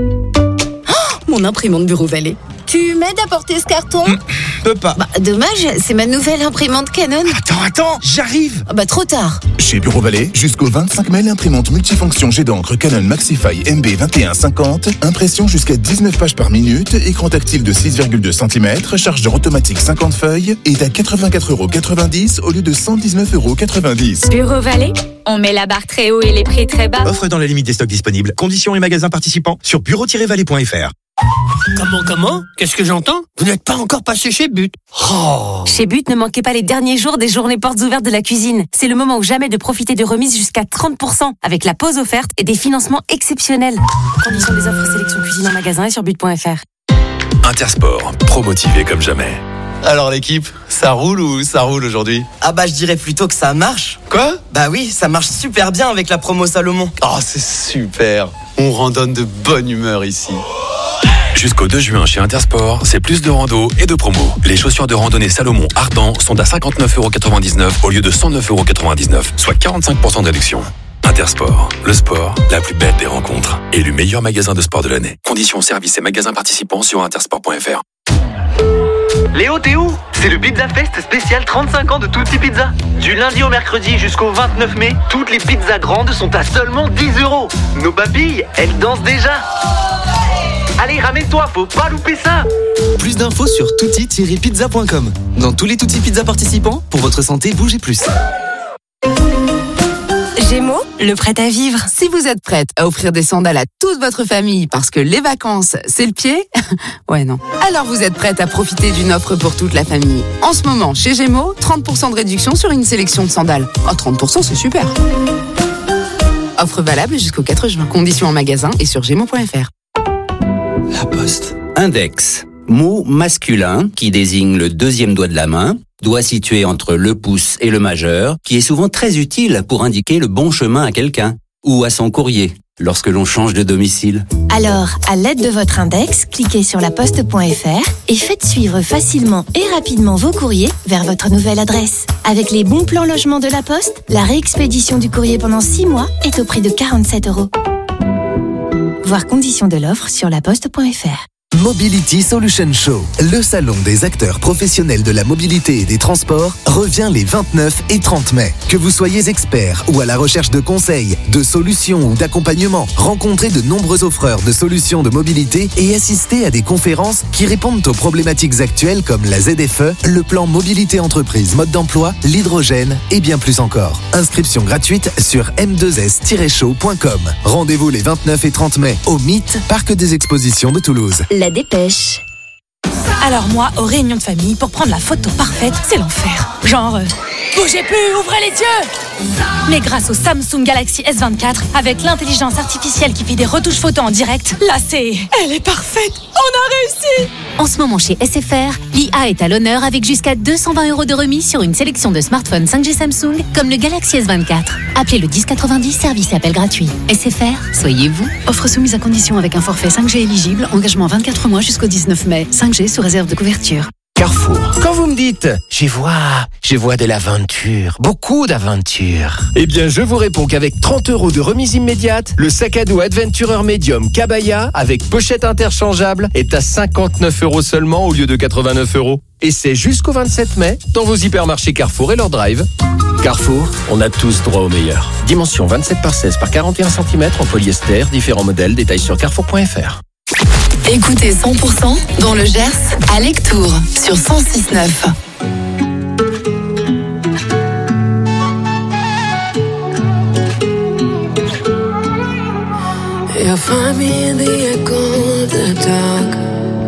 Mon imprimante Bureau Vallée. Tu m'aides à porter ce carton? Peux pas. Dommage, c'est ma nouvelle imprimante Canon. Attends, j'arrive. Trop tard. Chez Bureau Vallée, jusqu'au 25 mai, l'imprimante multifonction jet d'encre Canon Maxify MB 2150, impression jusqu'à 19 pages par minute, écran tactile de 6,2 cm, chargeur automatique 50 feuilles, est à 84,90 € au lieu de 119,90 €. Bureau Vallée, on met la barre très haut et les prix très bas. Offre dans la limite des stocks disponibles. Conditions et magasins participants sur bureau-vallée.fr. Comment? Qu'est-ce que j'entends? Vous n'êtes pas encore passé chez But. Oh. Chez But, ne manquez pas les derniers jours des journées portes ouvertes de la cuisine. C'est le moment ou jamais de profiter de remises jusqu'à 30% avec la pause offerte et des financements exceptionnels. Conditions des offres sélection cuisine en magasin et sur but.fr. Intersport, pro-motivé comme jamais. Alors l'équipe, ça roule ou ça roule aujourd'hui? Je dirais plutôt que ça marche. Quoi? Oui, ça marche super bien avec la promo Salomon. Oh, c'est super. On randonne de bonne humeur ici. Jusqu'au 2 juin chez Intersport, c'est plus de rando et de promo. Les chaussures de randonnée Salomon Ardent sont à 59,99 € au lieu de 109,99 €, soit 45% de réduction. Intersport, le sport, la plus belle des rencontres. Élu meilleur magasin de sport de l'année. Conditions, services et magasins participants sur intersport.fr. Léo, t'es où? C'est le Pizza Fest spécial 35 ans de Tutti Pizza. Du lundi au mercredi jusqu'au 29 mai, toutes les pizzas grandes sont à seulement 10 €. Nos papilles, elles dansent déjà. Allez, ramène-toi, faut pas louper ça. Plus d'infos sur tutti-pizza.com. Dans tous les Tutti Pizza participants, pour votre santé, bougez plus. Gémeaux, le prêt à vivre. Si vous êtes prête à offrir des sandales à toute votre famille parce que les vacances, c'est le pied, ouais non. Alors vous êtes prête à profiter d'une offre pour toute la famille. En ce moment, chez Gémeaux, 30% de réduction sur une sélection de sandales. 30%, c'est super. Offre valable jusqu'au 4 juin. Conditions en magasin et sur gémeaux.fr. La Poste. Index. Mot masculin qui désigne le deuxième doigt de la main, doigt situé entre le pouce et le majeur, qui est souvent très utile pour indiquer le bon chemin à quelqu'un ou à son courrier. lorsque l'on change de domicile. Alors, à l'aide de votre index, cliquez sur laposte.fr et faites suivre facilement et rapidement vos courriers vers votre nouvelle adresse. Avec les bons plans logement de La Poste, la réexpédition du courrier pendant 6 mois est au prix de 47 €. Voir conditions de l'offre sur laposte.fr. Mobility Solution Show, le salon des acteurs professionnels de la mobilité et des transports, revient les 29 et 30 mai. Que vous soyez expert ou à la recherche de conseils, de solutions ou d'accompagnement, rencontrez de nombreux offreurs de solutions de mobilité et assistez à des conférences qui répondent aux problématiques actuelles comme la ZFE, le plan mobilité entreprise mode d'emploi, l'hydrogène et bien plus encore. Inscription gratuite sur m2s-show.com. Rendez-vous les 29 et 30 mai au MIT, Parc des Expositions de Toulouse. La dépêche. Alors moi, aux réunions de famille, pour prendre la photo parfaite, c'est l'enfer. Genre, bougez plus, ouvrez les yeux. Mais grâce au Samsung Galaxy S24, avec l'intelligence artificielle qui fait des retouches photos en direct, là elle est parfaite. On a réussi. En ce moment chez SFR, l'IA est à l'honneur avec jusqu'à 220 € de remise sur une sélection de smartphones 5G Samsung comme le Galaxy S24. Appelez le 1090, service et appel gratuit. SFR, soyez vous. Offre soumise à condition avec un forfait 5G éligible, engagement 24 mois jusqu'au 19 mai. 5G sous réserve de couverture. Carrefour. Quand vous me dites « je vois de l'aventure, beaucoup d'aventure », eh bien je vous réponds qu'avec 30 € de remise immédiate, le sac à dos Adventurer Medium Kabaya avec pochette interchangeable est à 59 € seulement au lieu de 89 €. Et c'est jusqu'au 27 mai dans vos hypermarchés Carrefour et leur drive. Carrefour, on a tous droit au meilleur. Dimension 27 par 16 par 41 cm en polyester, différents modèles, détails sur carrefour.fr. Écoutez 100% dans le Gers à Lectoure sur 106.9. You'll find me in the echo of the dark,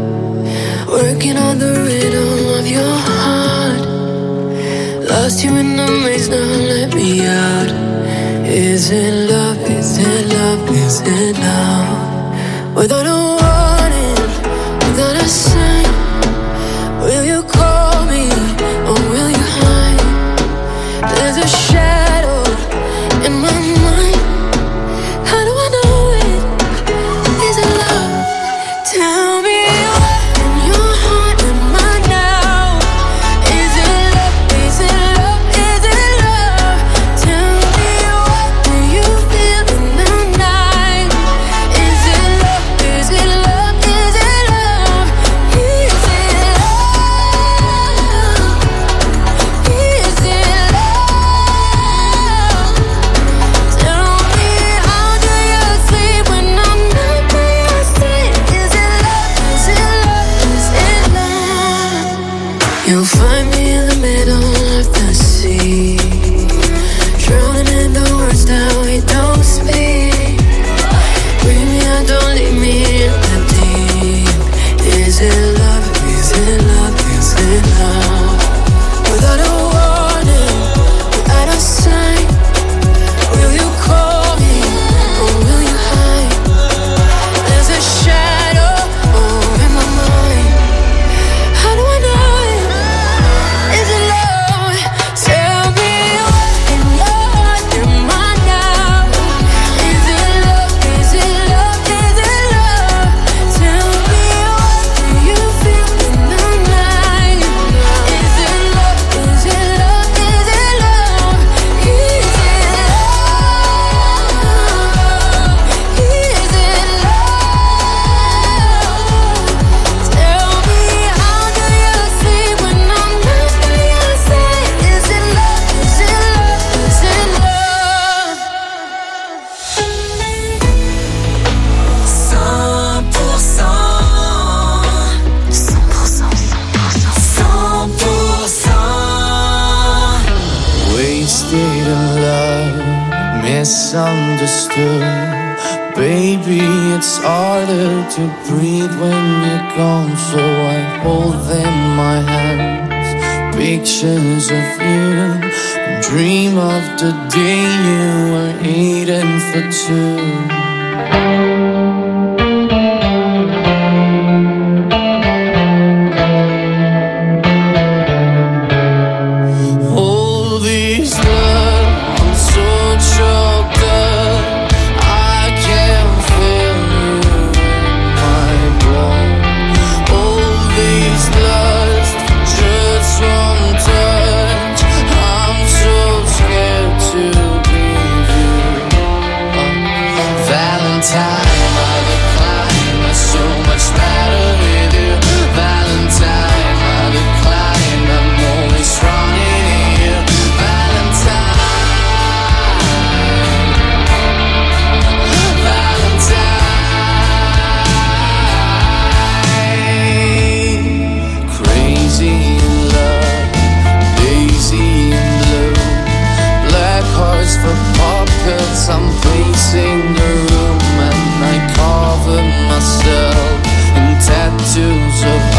working on the rhythm of your heart. Lost you in the maze, now let me out. Is it love, is it love, is it love? Without a warning, without a sign, will you call me or will you hide? There's a shadow in my mind. How do I know it? Is it love? Tell me what in your heart am I now? Is it love? Is it love? Is it love? Tell me what do you feel in the night? Is it love? Is it love? Is it love? Is it love? Is it love? Tell me how do you sleep when I'm not by your side? Is it love? Is it love? Is it love? You'll find me in the middle of the sea, drowning in the words that we don't speak. Bring me out, don't leave me in the deep. Is it love? Is it love? Is it love? Without a warning, without a sign, will you call me or will you hide? There's a shadow in my mind. How do I know it? Is it love? Tell me what in your heart am I now? Is it love? Is it love? Is it love? Tell me what do you feel in the night? Is it love? Is it love? Is it love? Is it love? Is it love? Tell me how do you sleep when I'm not by your side? Is it love? Is it love? Is it love? 100%. Wasted in love, misunderstood. Baby, it's harder to breathe when you're gone, so I hold in my hands pictures of you. Dream of the day you were eating for two. All these words, I'm so choked up. I can't se